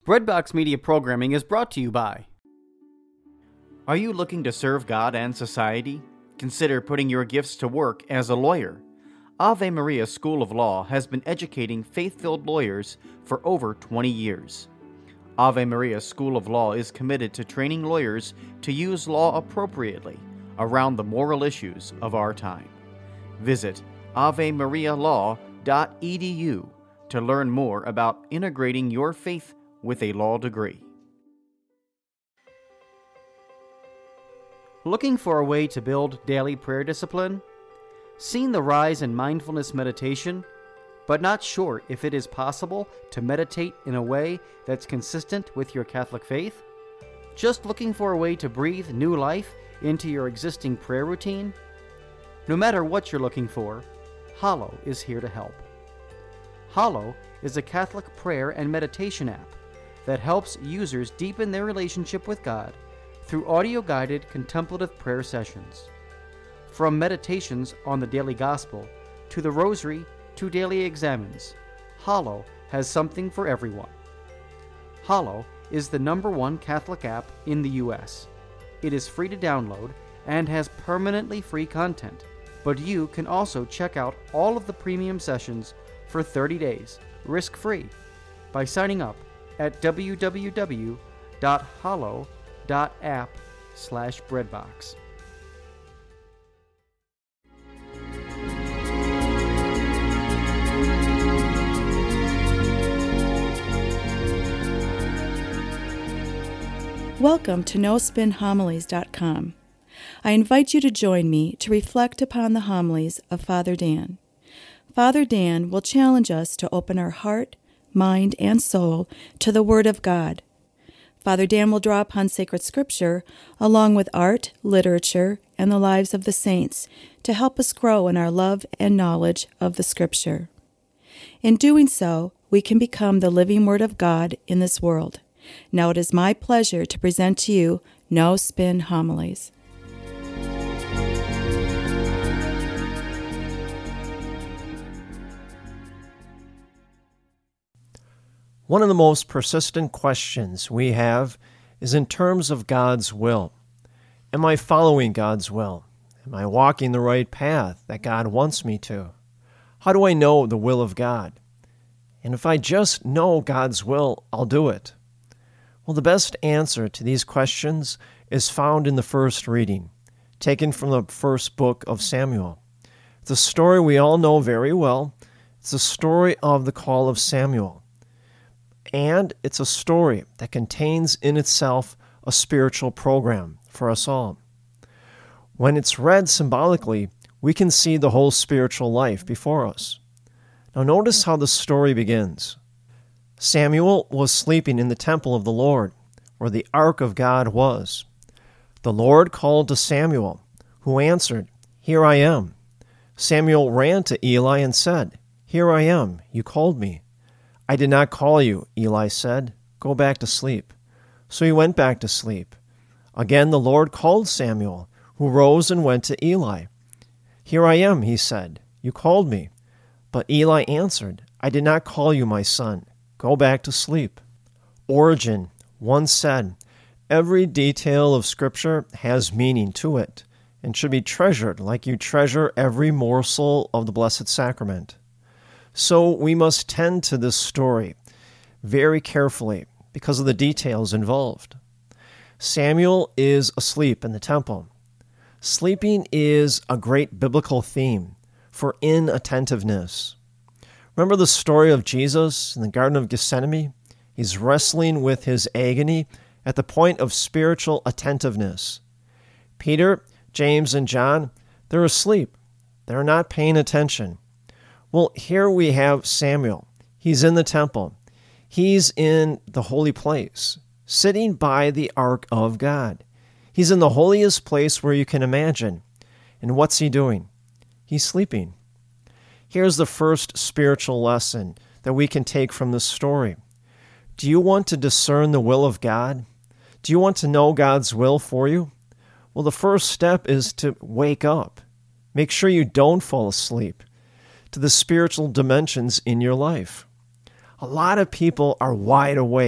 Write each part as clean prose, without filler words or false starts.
Breadbox Media programming is brought to you by... Are you looking to serve God and society? Consider putting your gifts to work as a lawyer. Ave Maria School of Law has been educating faith-filled lawyers for over 20 years. Ave Maria School of Law is committed to training lawyers to use law appropriately around the moral issues of our time. Visit avemarialaw.edu to learn more about integrating your faith with a law degree. Looking for a way to build daily prayer discipline? Seen the rise in mindfulness meditation, but not sure if it is possible to meditate in a way that's consistent with your Catholic faith? Just looking for a way to breathe new life into your existing prayer routine? No matter what you're looking for, Hallow is here to help. Hallow is a Catholic prayer and meditation app that helps users deepen their relationship with God through audio-guided contemplative prayer sessions. From meditations on the daily gospel to the rosary to daily examens, Hallow has something for everyone. Hallow is the #1 Catholic app in the U.S. It is free to download and has permanently free content, but you can also check out all of the premium sessions for 30 days, risk-free, by signing up at www.hallow.app/breadbox. Welcome to NoSpinHomilies.com. I invite you to join me to reflect upon the homilies of Father Dan. Father Dan will challenge us to open our heart, mind, and soul to the Word of God. Father Dan will draw upon sacred scripture along with art, literature, and the lives of the saints to help us grow in our love and knowledge of the scripture. In doing so, we can become the living Word of God in this world. Now it is my pleasure to present to you No Spin Homilies. One of the most persistent questions we have is in terms of God's will. Am I following God's will? Am I walking the right path that God wants me to? How do I know the will of God? And if I just know God's will, I'll do it. Well, the best answer to these questions is found in the first reading, taken from the first book of Samuel. It's a story we all know very well. It's the story of the call of Samuel. And it's a story that contains in itself a spiritual program for us all. When it's read symbolically, we can see the whole spiritual life before us. Now notice how the story begins. Samuel was sleeping in the temple of the Lord, where the ark of God was. The Lord called to Samuel, who answered, "Here I am." Samuel ran to Eli and said, "Here I am, you called me." "I did not call you," Eli said. "Go back to sleep." So he went back to sleep. Again the Lord called Samuel, who rose and went to Eli. "Here I am," he said. "You called me." But Eli answered, "I did not call you, my son. Go back to sleep." Origen once said, "Every detail of Scripture has meaning to it and should be treasured like you treasure every morsel of the Blessed Sacrament." So we must tend to this story very carefully because of the details involved. Samuel is asleep in the temple. Sleeping is a great biblical theme for inattentiveness. Remember the story of Jesus in the Garden of Gethsemane? He's wrestling with his agony at the point of spiritual attentiveness. Peter, James, and John, they're asleep. They're not paying attention. Well, here we have Samuel. He's in the temple. He's in the holy place, sitting by the ark of God. He's in the holiest place where you can imagine. And what's he doing? He's sleeping. Here's the first spiritual lesson that we can take from this story. Do you want to discern the will of God? Do you want to know God's will for you? Well, the first step is to wake up. Make sure you don't fall asleep to the spiritual dimensions in your life. A lot of people are wide awake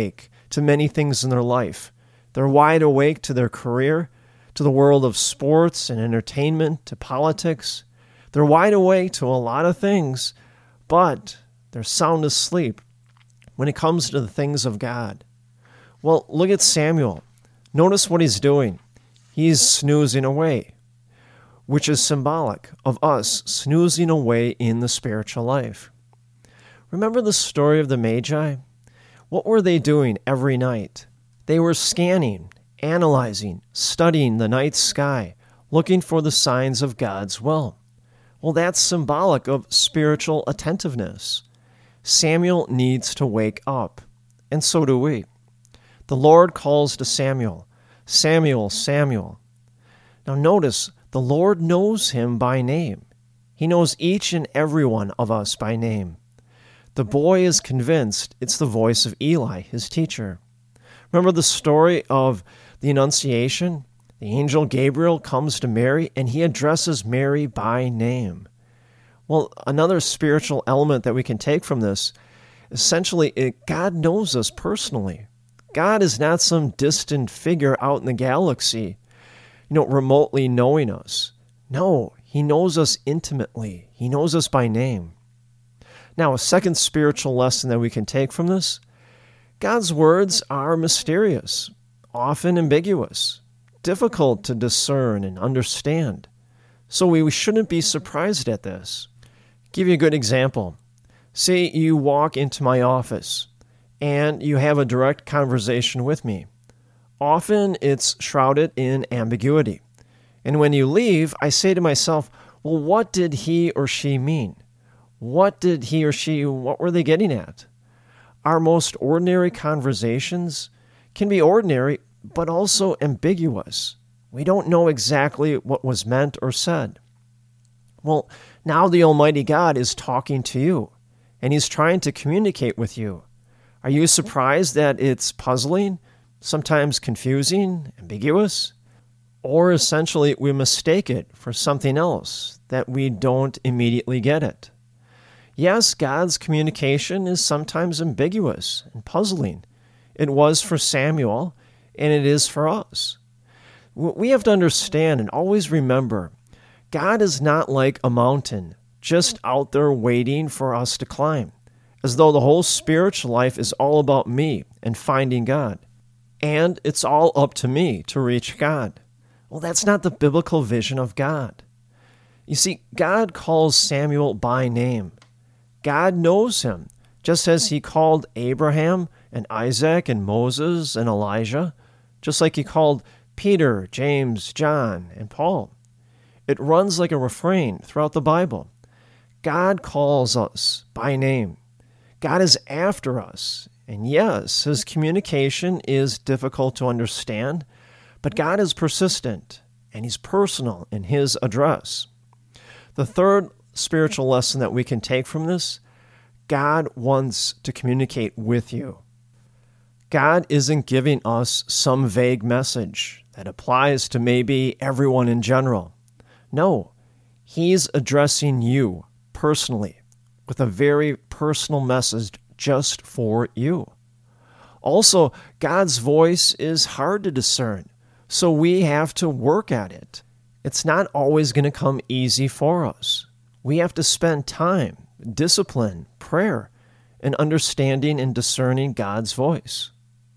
to many things in their life. They're wide awake to their career, to the world of sports and entertainment, to politics. They're wide awake to a lot of things, but they're sound asleep when it comes to the things of God. Well, look at Samuel. Notice what he's doing. He's snoozing away, which is symbolic of us snoozing away in the spiritual life. Remember the story of the Magi? What were they doing every night? They were scanning, analyzing, studying the night sky, looking for the signs of God's will. Well, that's symbolic of spiritual attentiveness. Samuel needs to wake up, and so do we. The Lord calls to Samuel, "Samuel, Samuel." Now notice, the Lord knows him by name. He knows each and every one of us by name. The boy is convinced it's the voice of Eli, his teacher. Remember the story of the Annunciation? The angel Gabriel comes to Mary, and he addresses Mary by name. Well, another spiritual element that we can take from this, essentially, God knows us personally. God is not some distant figure out in the galaxy, remotely knowing us. No, he knows us intimately. He knows us by name. Now, a second spiritual lesson that we can take from this, God's words are mysterious, often ambiguous, difficult to discern and understand. So we shouldn't be surprised at this. Give you a good example. Say you walk into my office and you have a direct conversation with me. Often it's shrouded in ambiguity. And when you leave, I say to myself, well, what did he or she mean? What were they getting at? Our most ordinary conversations can be ordinary, but also ambiguous. We don't know exactly what was meant or said. Well, now the Almighty God is talking to you, and He's trying to communicate with you. Are you surprised that it's puzzling, sometimes confusing, ambiguous? Or essentially we mistake it for something else, that we don't immediately get it? Yes, God's communication is sometimes ambiguous and puzzling. It was for Samuel, and it is for us. We have to understand and always remember, God is not like a mountain, just out there waiting for us to climb, as though the whole spiritual life is all about me and finding God. And it's all up to me to reach God. Well, that's not the biblical vision of God. You see, God calls Samuel by name. God knows him, just as he called Abraham and Isaac and Moses and Elijah, just like he called Peter, James, John, and Paul. It runs like a refrain throughout the Bible. God calls us by name. God is after us. And yes, his communication is difficult to understand, but God is persistent, and he's personal in his address. The third spiritual lesson that we can take from this, God wants to communicate with you. God isn't giving us some vague message that applies to maybe everyone in general. No, he's addressing you personally with a very personal message just for you. Also, God's voice is hard to discern, so we have to work at it. It's not always going to come easy for us. We have to spend time, discipline, prayer, and understanding and discerning God's voice.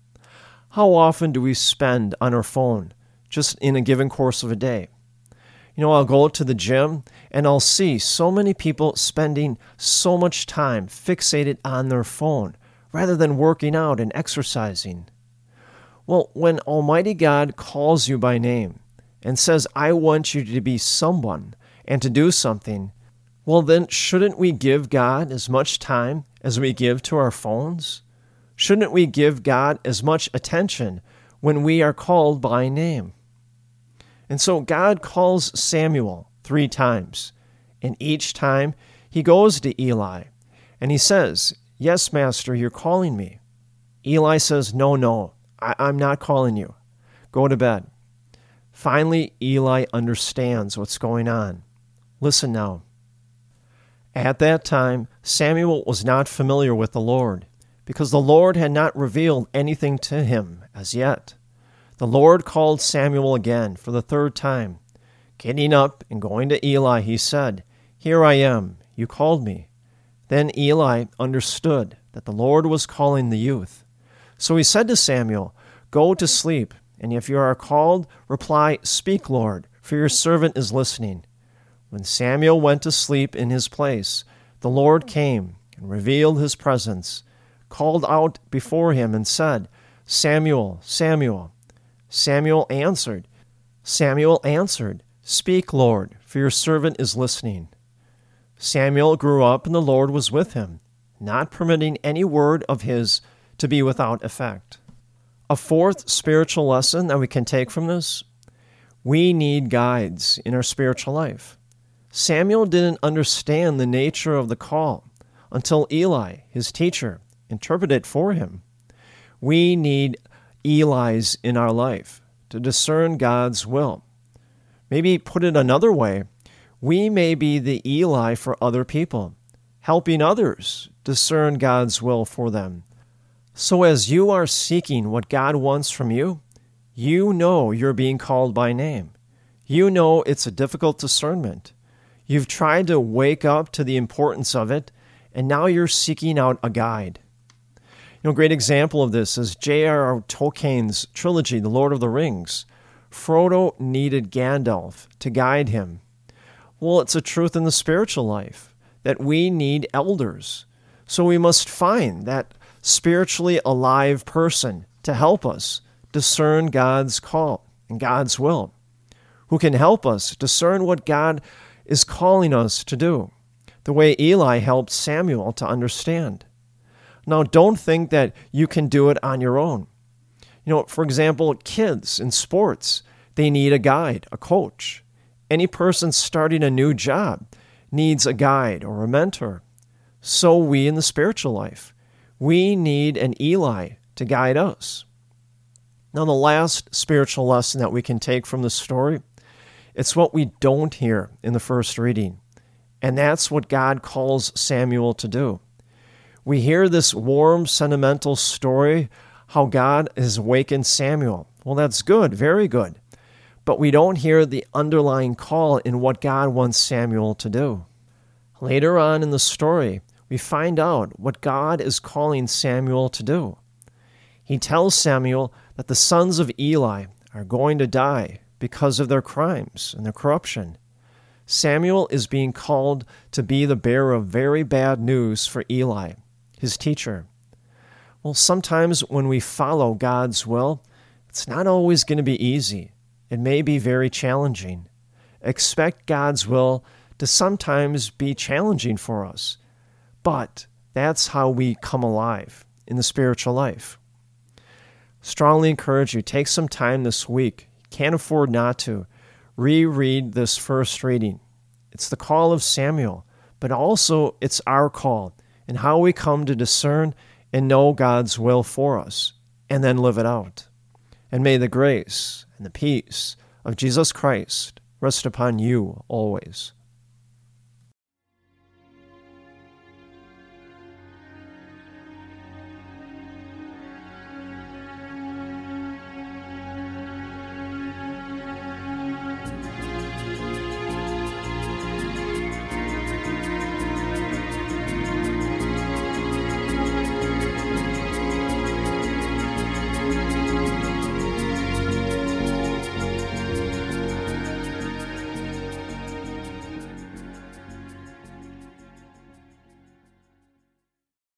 How often do we spend on our phone just in a given course of a day? I'll go to the gym and I'll see so many people spending so much time fixated on their phone rather than working out and exercising. Well, when Almighty God calls you by name and says, I want you to be someone and to do something, well then shouldn't we give God as much time as we give to our phones? Shouldn't we give God as much attention when we are called by name? And so God calls Samuel 3 times, and each time he goes to Eli, and he says, yes, Master, you're calling me. Eli says, no, I'm not calling you. Go to bed. Finally, Eli understands what's going on. Listen now. At that time, Samuel was not familiar with the Lord, because the Lord had not revealed anything to him as yet. The Lord called Samuel again for the third time. Getting up and going to Eli, he said, "Here I am, you called me." Then Eli understood that the Lord was calling the youth. So he said to Samuel, "Go to sleep, and if you are called, reply, 'Speak, Lord, for your servant is listening.'" When Samuel went to sleep in his place, the Lord came and revealed his presence, called out before him and said, "Samuel, Samuel." Samuel answered, "Speak, Lord, for your servant is listening." Samuel grew up, and the Lord was with him, not permitting any word of his to be without effect. A fourth spiritual lesson that we can take from this: we need guides in our spiritual life. Samuel didn't understand the nature of the call until Eli, his teacher, interpreted it for him. We need Elis in our life to discern God's will. Maybe put it another way, we may be the Eli for other people, helping others discern God's will for them. So as you are seeking what God wants from you, you know you're being called by name. You know it's a difficult discernment. You've tried to wake up to the importance of it, and now you're seeking out a guide. A great example of this is J.R.R. Tolkien's trilogy, The Lord of the Rings. Frodo needed Gandalf to guide him. Well, it's a truth in the spiritual life that we need elders. So we must find that spiritually alive person to help us discern God's call and God's will, who can help us discern what God is calling us to do, the way Eli helped Samuel to understand. Now, don't think that you can do it on your own. For example, kids in sports, they need a guide, a coach. Any person starting a new job needs a guide or a mentor. So we in the spiritual life, we need an Eli to guide us. Now, the last spiritual lesson that we can take from this story, it's what we don't hear in the first reading, and that's what God calls Samuel to do. We hear this warm, sentimental story, how God has awakened Samuel. Well, that's good, very good. But we don't hear the underlying call in what God wants Samuel to do. Later on in the story, we find out what God is calling Samuel to do. He tells Samuel that the sons of Eli are going to die because of their crimes and their corruption. Samuel is being called to be the bearer of very bad news for Eli, his teacher. Well, sometimes when we follow God's will, it's not always going to be easy. It may be very challenging. Expect God's will to sometimes be challenging for us, but that's how we come alive in the spiritual life. Strongly encourage you, take some time this week. Can't afford not to. Reread this first reading. It's the call of Samuel, but also it's our call and how we come to discern and know God's will for us and then live it out. And may the grace and the peace of Jesus Christ rest upon you always.